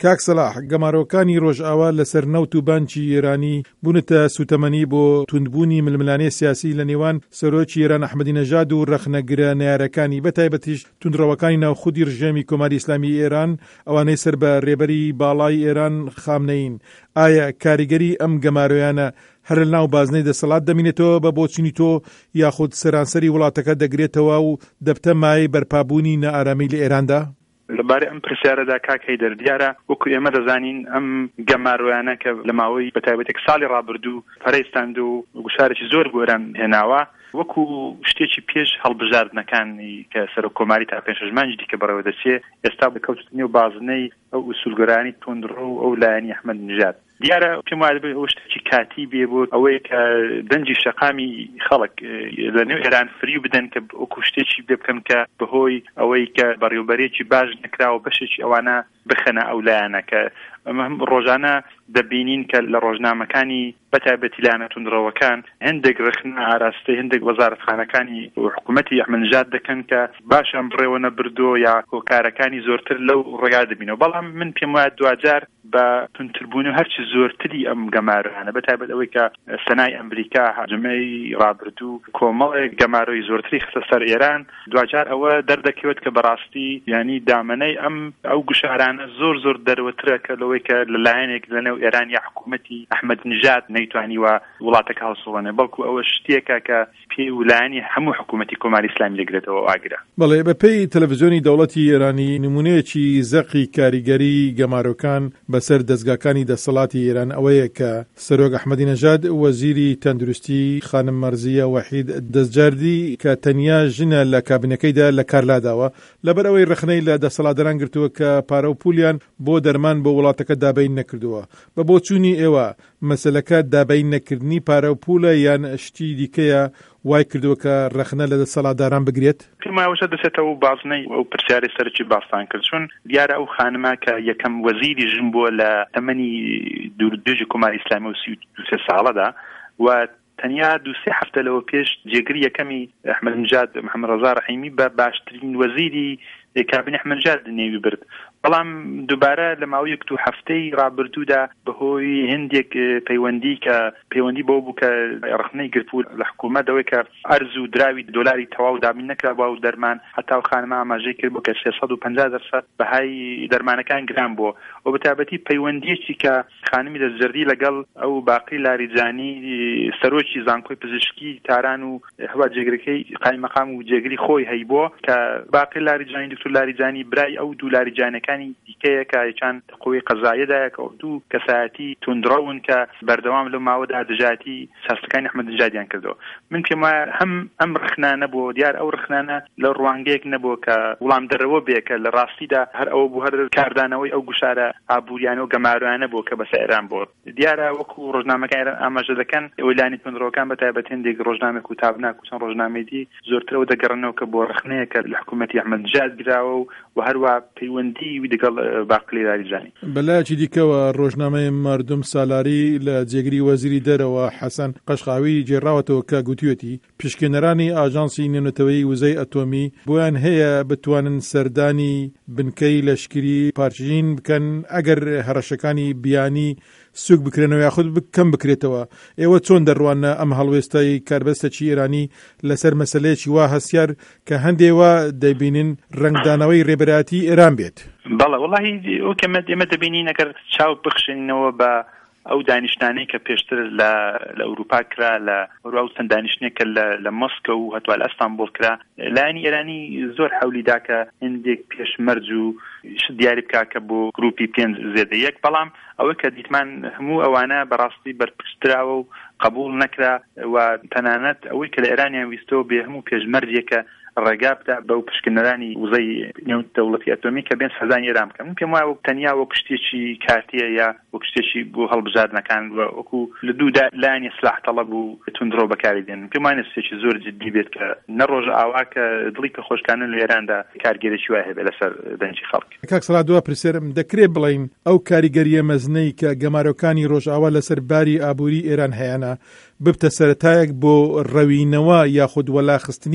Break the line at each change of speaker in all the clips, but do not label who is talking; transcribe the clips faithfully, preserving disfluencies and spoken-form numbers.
کاک سەلاح، گەمارۆکانی ڕۆژئاوا لەسەر نەوت و بانکی ئێرانی بوونەتە سوتەمەنی بۆ توندبوونی ململانەی سیاسی لە نێوان سەرۆکی ئێران ئەحمەدینەژاد و ڕەخنەگرە نارەکانی بەتایبەتیش توندڕەوەکانی ناوخودی ڕژێمی کۆماری ئیسلامی ئێران ئەوانەی سەر بە ڕێبەری باڵای ئێران خامنەین. ئایا کاریگەری ئەم گەمارۆیانە هەر لە ناو بازنەی دەسەڵات دەمینێتەوە بە بۆچینی تۆ یاخود سەرانسەری وڵاتەکە دەگرێتەوە و دەبتە مای بەرپابوونی نائارامی لە ئێراندا؟
لەبارەی ئەم پرسیارەدا کاکەی دەردیارە وەکو ئێمە دەزانین ئەم گەمارۆیانە کە لە ماوەی بەتایبەتێک ساڵی ڕابردوو پەرەیستاند و گوشارێکی زۆر بۆ ئێران هێناوە وەکو شتێکی پێش هەڵبژاردنەکانی کە سەر کۆماری تا پێنج شەش مانگی دیکە بەڕێوە دەچێ ئێستا بکەوتنی نێو بازنەی ئەو ئوسولگەرانی توندڕۆ و ئەو لایەنی ئەحمەدینەژاد. دیارە پێم وایە بێ ئەو شتێکی کاتی بێ بۆ ئەوەی کە دەنجی شەقامی خەڵک لە نێو ئێران فری بدەن کە وەکو شتێکی بێ بکەن کە بەهۆی ئەوەی کە بەڕێوەبەرێکی باش نەکراوە بەشێکی ئەوانە بخەنە ئەو لایەنە کە ئەمە ڕۆژانە دەبینین کە لە ڕۆژنامەکانی بەتایبەتی لایەنە توندڕەوەکان هەندێک ڕخنە ئاراستەی هەندێک وەزارەتخانەکانی حکوومەتی ئەحمەدینەژاد دەکەن کە باشان بڕێوە نەبردۆ یا هۆکارەکانی زۆرتر لەو ڕێگا دەبینەوە. بەڵام من پێم وایە دوجار بە تونتربوون و هەرچی زۆرتری ئەم گەمارۆیانە بەتایبەت ئەوەی کە سەنای ئەمریکا جمەی ڕابردوو کۆمەڵێک گەمارۆی زۆرتری خستە سەر ئێران دوجار ئەوە دەردەکەوێت کە بەڕاستی ینی دامەنەی ئەم ئەو گوشارانە زۆر زۆر دەرەوەترە کە لەوەی کە لەلایەنێک لەنێو ئێران یا حکوومەتی ئەحمەدینەژاد نەیتوانی وە وڵاتەکە هەڵسوڵێنێ بەڵکو ئەوە شتێکە کە پێی ویلایەنی هەموو حکوومەتی کۆماری ئیسلامی لەگرێتەوە ئاگرە.
بەڵێ بەپێی تەلەڤیزیۆنی دەوڵەتی ئێرانی نمونەیەکی زەقی کاریگەری گەمارۆکان بەسەر دەستگاکانی دەسەڵاتی ئێران ئەوەیە کە سەرۆک ئەحمەدینەژاد وەزیری تەندروستی خانم مەرزیە وەحید دەستجاردی کە تەنیا ژنە لە کابینەکەیدا لە کارلاداوە لەبەر ئەوەی ڕخنەی لە دەسەڵاتداران گرتووە کە پارە و پولیان بۆ دەرمان بۆ وڵاتەکە دابین نەکردووە. بە بۆچوونی ئێوە مەسەلەکە دابین نەکردنی پارە و پولە یان شتی دیکەیە وای کردووە کە ڕخنە لە دەسەڵاتداران بگرێت؟
پێماوەشە دەچێتەوە بازنەی ئەو پرسیاری سەرکی باستان کرد چون دیارە ئەو خانمە کە یەکەم وەزیری ژن بووە لە تەمەنی دوورودێژی کۆماری ئیسلامی و سی و سێ ساڵەدا و تەنیا دوو سێ هەفتە لەوە پێش جێگری یەکەمی ئەحمەدینەژاد محەممەد ڕەزا ڕەحیمی بە باشترین وەزیری کابینی ئەحمەدینەژاد نێوی برد. بەڵام دووبارە لە ماوەی یەک دو هەفتەی ڕابردوودا بەهۆی هەندێک پەیوەندی کە پەیوەندی بۆ بوو کە ڕخنەی گرتبوو لە حکوومەتەوەی کە ئەرز و دراوی دۆلاری تەواو دابین نەکرابووە و دەرمان هەتا و خانمە ئاماژەی کرد بوو کە سێسەد و پەنجا دەرسەد بەهای دەرمانەکان گران بووە و بەتابەتی پەیوەندیەکی کە خانمی دەستجەردی لەگەڵ ئەو باقی لاریجانی سەرۆکی زانکۆی پزیشکی تاران و هەوا جێگرەکەی قایمەقام و جێگری خۆی هەیبووە کە باقی لاریجانی دکتۆر لاریجانی برای ئەو دوو لاریجانەکان دیکەیە کە یەکان قوی قەزاییەدایە کە دوو کەسایەتی توندڕەون کە بەردەوام لەو ماوەدا دژاتی ساستەکانی ئەحمەدینەژادیان کردەوە. من پێم وایە هەم ئەم ڕخنانە بۆ دیار ئەو ڕخنانە لە ڕوانگەیەک نەبووە کە وڵام دەرەوە بێ کە لە ڕاستیدا هەر ئەوە بوو هەر کاردانەوەی ئەو گوشارە ئابووریانە و گەمارۆیانە بوو کە بەسەر ئێران بۆ دیارە وەکو ڕۆژنامەکان ئێران ئاماژە دەکەن ویلانی توندڕەوەکان بەتایبەت هەندێک ڕۆژنامێک و تابناک و چەند ڕۆژنامەیەکی زۆرترەوە دەگەڕنەوە کە بۆ ڕخنەیە کە لە حکوومەتی ئەحمەدینەژاد گراوە و هەروە پەیوەندی وی دەگەڵ باقی لاریجانی.
بەلایەکی دیکەوە ڕۆژنامەی مردم سالاری لە جێگری وەزیری دەرەوە حەسەن قەشقاوی جێڕاوەتەوە کە گوتوێتی پشکنەرانی ئاژانسی نێونەتەوەی وزەی ئەتۆمی بۆیان هەیە بتوانن سەردانی بنکەی لەشکری پارچین بکەن ئەگەر هەڕەشەکانی بیانی سوک بکرێنەوە یاخود کەم بکرێتەوە. ئێوە چۆن دەڕوانە ئەم هەڵوێستای کاربەستەکی ئێرانی لەسەر مەسەلەیەکی وا هەستیار کە هەندێوە دەبینن ڕنگدانەوەی ڕێبەراتی ئێران بێت؟
بەڵێ وەڵاهی ئەو کەمە ئێمە دەبینین ئەگەر چاو بخشێنینەوە بە ئەو دانیشتانەی کە پێشتر لە لە ئەوروپا کرا لە ئەو چەند دانیشتێک کە لە مۆسکۆ و هەتوا لە ئەستانبوڵ کرا لایەنی ئێرانی زۆر حەولیدا کە هەندێک پێشمەرج و دیاری بکا کە بۆ گروپی پێنج زێدە یەک بەڵام ئەوەی کە دیتمان هەموو ئەوانە بەڕاستی بەرپرسراوە و قبول نەکرا و تەنانەت ئەوەی کە لە ئێرانیان ویستەوە بێ هەموو پێشمەرجێکە ڕێگا بدات بەو پشکنەرانی وزەی نێودەوڵەتی ئەتۆمی کە بێن سەردانی ئێران بکەن. من پێم وایە وەک تەنیا وەک شتێکی کارتیە یا وەک شتێکی بۆ هەڵبژاردنەکان وەکو لە دوودا لایەنی سلاح تەڵەب و توندڕۆ بەکاری دێن. پێم وایە شتێکی زۆر جددی بێت کە نە ڕۆژ ئاوا کە دڵی کە خۆشکانن لە ئێراندا کارگەرێکی وایە هەبێت لەسەر دەنجی خەڵک.
کاک سەلاح دووە پرسیارم دەکرێت بڵین ئەو کاریگەریە مەزنەی کە گەمارۆکانی ڕۆژئاوا لەسەر باری ئابووری ئێران هەیەە ببتە سەرەتایەک بۆ ڕەوینەوە یاخود وەلاخستنی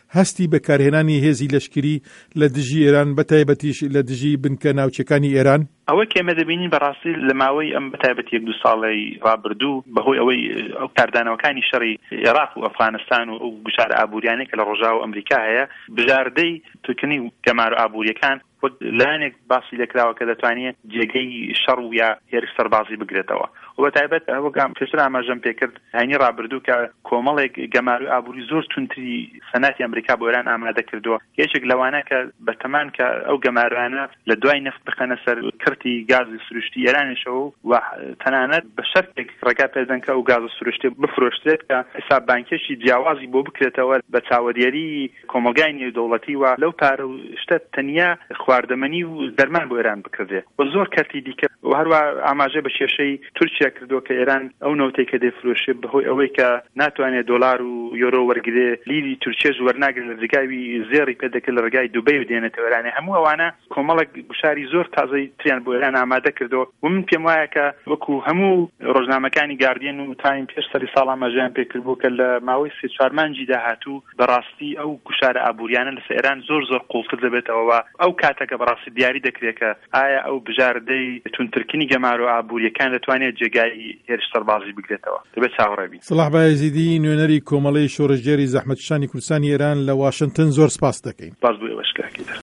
هەستی بەکارهێنانی هێزی لەشکری لە دژی ئێران بەتایبەتیش لە دژی بنکە ناوچەکانی ئێران؟
ئەوە کێمە دەبینین بەڕاستی لە ماوەی ئەم بەتایبەت یەک دو ساڵی ڕابردوو بەهۆی ئەوەی ئەو کاردانەوەکانی شەڕی عێراق و ئەفغانستان و ئەو گوشار ئابووریانێک کە لە ڕۆژاو و ئەمریکا هەیە بژاردەی توکردنی گەمار و ئابووریەکان وەک لایەنێک باسی لەکراوە کە دەتوانێت جێگەی شەڕ و یا هێرش سەربازی بگرێتەوە و بەتایبەت ئەوەگام پێشتر ئاماژەم پێکرد هەینی ڕابردوو کە کۆمەڵێک گەمار و ئابووری زۆر تونتری سەناتی ئەمریکا بۆ ئێران ئامادە کردووە یەکێک لەوانە کە بەتەمان کە ئەو گەماروانە لە دوای نفت بخەنە سەر کردی گازی سروشتی ئێرانیشەوە و تەنانەت بە شەرتێک ڕێگا پێدەن کە ئەو گاز سروشتی بفرۆشترێت کە حساب بانکێکی جیاوازی بۆ بکرێتەوە بە چاوەڕێری کۆمەلگای نێودەوڵەتی و لەو پارە و شتە تەنیا خواردەمەنی و دەرمان بۆ ئێران بکردێت و زۆر کەرتی دیکە و هەروە ئاماژە بە کێشەی تورکیا کردووە کە ئێران ئەو نەوتەی کە دەفرۆشێت بەهۆی ئەوەی کە ناتوانێت دۆلار و یۆرۆ وەرگێ لیری تورکیەش وەرناگرێت لە ڕێگاوی زێڕی پێدەکرد لە ڕێگای دوبەی و دێنێتەوە ئێرانێ هەموو ئەوانە کۆمەڵێک گوشاری زۆر تازەی تریان بۆ ئێران ئامادە کردەوە و من پێم وایە کە وەکو هەموو ڕۆژنامەکانی گاردین و تایم پێش سەری ساڵ ئاماژەیان پێکرد بوو کە لە ماوەی سێ چوار مانگی داهاتوو بەڕاستی ئەو گوشارە ئابووریانە لەسەر ئێران زۆر زۆر قوڵتر دەبێتەوە ئەو کاتەکە بەڕاستی دیاری دەکرێت کە ئایا ئەو بژاردەی تونترکردنی گەمار و ئابووریەکان دەتوانێت جێگای هێرش سەربازی بگرێتەوە دەبێت چاوەڕێبین.
سەلاح بایەزیدی نوێنەری کۆمەڵەی شۆڕژێری زەحمەتکێشانی کوردستانی ئێران لە واشنگتن زۆر سپاس دەکەین.
باز بۆ ئێوەش کاکەیتر.